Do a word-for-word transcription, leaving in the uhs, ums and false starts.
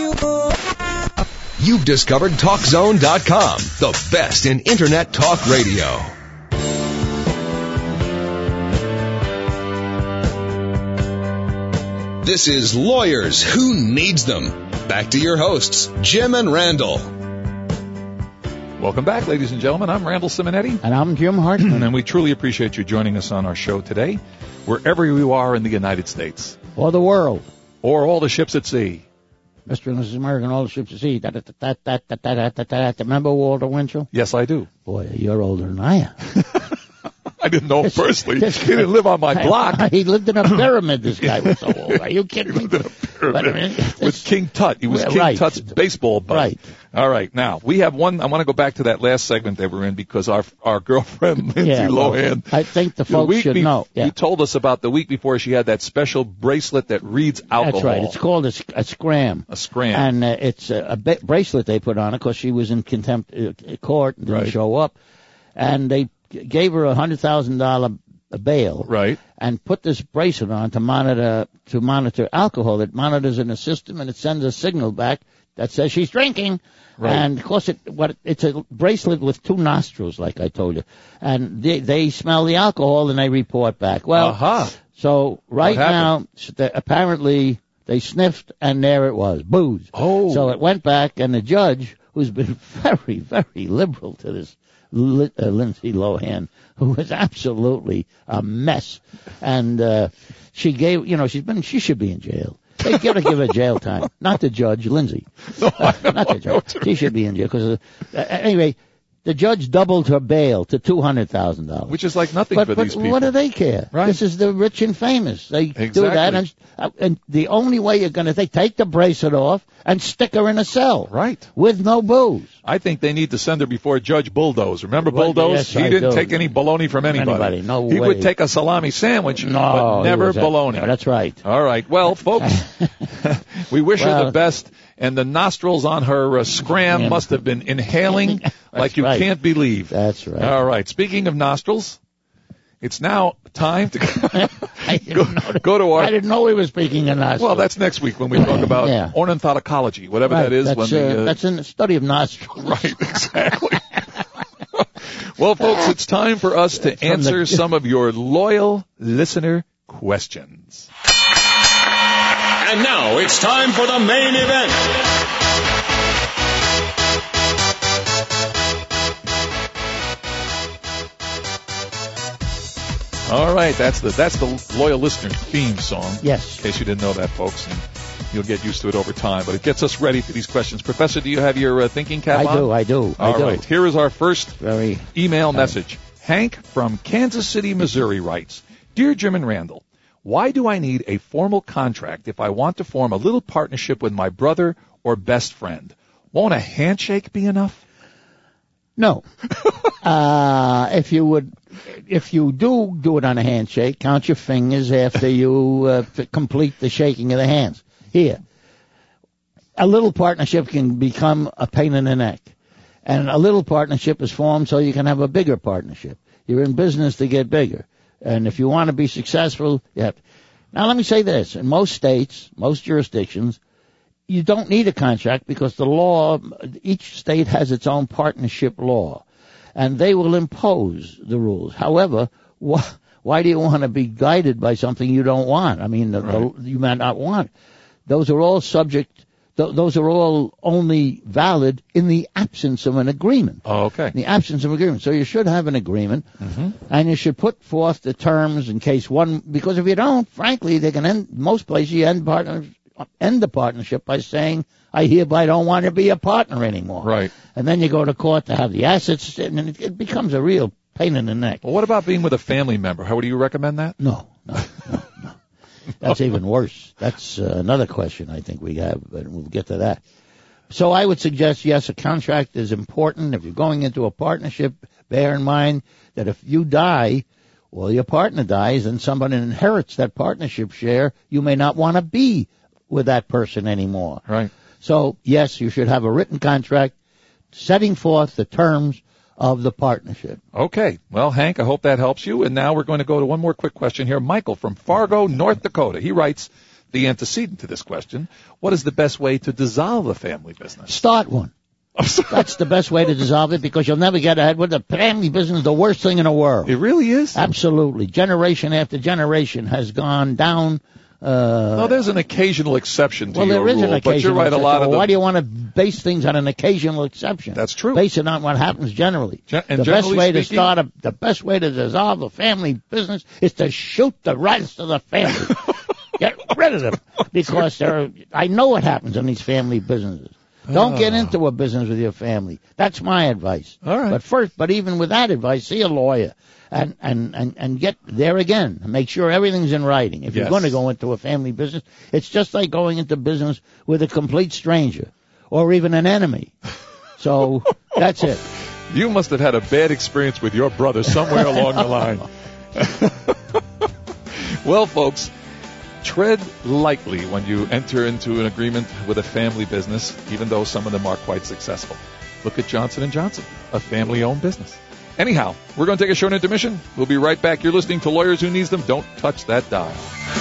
You've discovered Talk Zone dot com, the best in Internet talk radio. This is Lawyers Who Needs Them. Back to your hosts, Jim and Randall. Welcome back, ladies and gentlemen. I'm Randall Simonetti. And I'm Jim Hartman. And we truly appreciate you joining us on our show today, wherever you are in the United States. Or the world. Or all the ships at sea. Mister and Missus American, all the ships at sea. Da, da, da, da, da, da, da, da. Remember Walter Winchell? Yes, I do. Boy, you're older than I am. I didn't know him personally. He didn't live on my block. He lived in a pyramid, this guy was so old. Are you kidding me? He lived in a pyramid with King Tut. He was King right. Tut's baseball bud. Right. All right. Now, we have one. I want to go back to that last segment that we're in because our our girlfriend, Lindsay yeah, well, Lohan. I think the folks the should be- know. Yeah. You told us about the week before she had that special bracelet that reads alcohol. That's right. It's called a, a scram. A scram. And uh, it's a, a ba- bracelet they put on her because she was in contempt uh, court and didn't right. show up. And they gave her a one hundred thousand dollars bail. Right. And put this bracelet on to monitor to monitor alcohol. It monitors in the system and it sends a signal back that says she's drinking. Right. And of course, it what it's a bracelet with two nostrils, like I told you, and they they smell the alcohol and they report back. Well, uh-huh. so right now, apparently they sniffed and there it was, booze. Oh. So it went back, and the judge, who's been very, very liberal to this uh, Lindsay Lohan, who was absolutely a mess, and uh, she gave, you know, she's been, she should be in jail. They gotta give her jail time, not the judge, Lindsay. No, uh, not the judge. She should be in jail because, uh, anyway, the judge doubled her bail to two hundred thousand dollars, which is like nothing but, for but these people. What do they care? Right. This is the rich and famous. They exactly. do that, and, uh, and the only way you're going to take take the bracelet off and stick her in a cell, right, with no booze. I think they need to send her before Judge Bulldoze. Remember well, Bulldoze? Yes, he I didn't do. take any bologna from anybody. anybody. No he way. would take a salami sandwich, no, but never bologna. A, no, that's right. All right. Well, folks, we wish well, her the best. And the nostrils on her uh, scram must have been inhaling like you right. can't believe. That's right. All right. Speaking of nostrils, it's now time to go, know, go to our... I didn't know we were speaking of nostrils. Well, that's next week when we talk about yeah. ornithology, whatever right. that is. That's, when the, uh, uh, that's in the study of nostrils. Right, exactly. Well, folks, it's time for us to From answer the... some of your loyal listener questions. And now it's time for the main event. All right, that's the that's the loyal listener theme song. Yes. In case you didn't know that, folks, and you'll get used to it over time. But it gets us ready for these questions. Professor, do you have your uh, thinking cap I on? do, I do, I All do. right, here is our first Very email uh, message. Hank from Kansas City, Missouri writes, Dear Jim and Randall, why do I need a formal contract if I want to form a little partnership with my brother or best friend? Won't a handshake be enough? No. uh, if you would, if you do do it on a handshake, count your fingers after you uh, f- complete the shaking of the hands. Here, a little partnership can become a pain in the neck. And a little partnership is formed so you can have a bigger partnership. You're in business to get bigger. And if you want to be successful, you have to. Now, let me say this. In most states, most jurisdictions, you don't need a contract because the law, each state has its own partnership law. And they will impose the rules. However, wh- why do you want to be guided by something you don't want? I mean, the, right. the, you might not want. Those are all subject, th- those are all only valid in the absence of an agreement. Oh, okay. In the absence of agreement. So you should have an agreement, mm-hmm. and you should put forth the terms in case one, because if you don't, frankly, they can end, most places you end partners, end the partnership by saying, I hereby don't want to be a partner anymore. Right. And then you go to court to have the assets, and it, it becomes a real pain in the neck. Well, what about being with a family member? How would you recommend that? No, no, no, no. That's even worse. That's uh, another question I think we have, but we'll get to that. So I would suggest, yes, a contract is important. If you're going into a partnership, bear in mind that if you die, or your partner dies, and somebody inherits that partnership share, you may not want to be with that person anymore. Right. So, yes, you should have a written contract setting forth the terms of the partnership. Okay. Well, Hank, I hope that helps you. And now we're going to go to one more quick question here. Michael from Fargo, North Dakota. He writes, the antecedent to this question. What is the best way to dissolve a family business? Start one. That's the best way to dissolve it, because you'll never get ahead with the family business. The worst thing in the world. It really is. Absolutely. Generation after generation has gone down. Uh, well, there's an occasional exception to well, your there is rule, an occasional but you're right. A exception. lot of Why them, do you want to base things on an occasional exception? That's true. Base it on what happens generally. Gen- and the best generally way speaking, to start a, the best way to dissolve a family business is to shoot the rest of the family. Get rid of them, because they're. I know what happens in these family businesses. Don't get into a business with your family. That's my advice. All right. But first, but even with that advice, see a lawyer and, and, and, and get there again. Make sure everything's in writing. If Yes. you're going to go into a family business, it's just like going into business with a complete stranger or even an enemy. So that's it. You must have had a bad experience with your brother somewhere along the line. Well, folks, tread lightly when you enter into an agreement with a family business, even though some of them are quite successful. Look at Johnson and Johnson, a family-owned business. Anyhow, we're going to take a short intermission. We'll be right back. You're listening to Lawyers Who Needs Them. Don't touch that dial.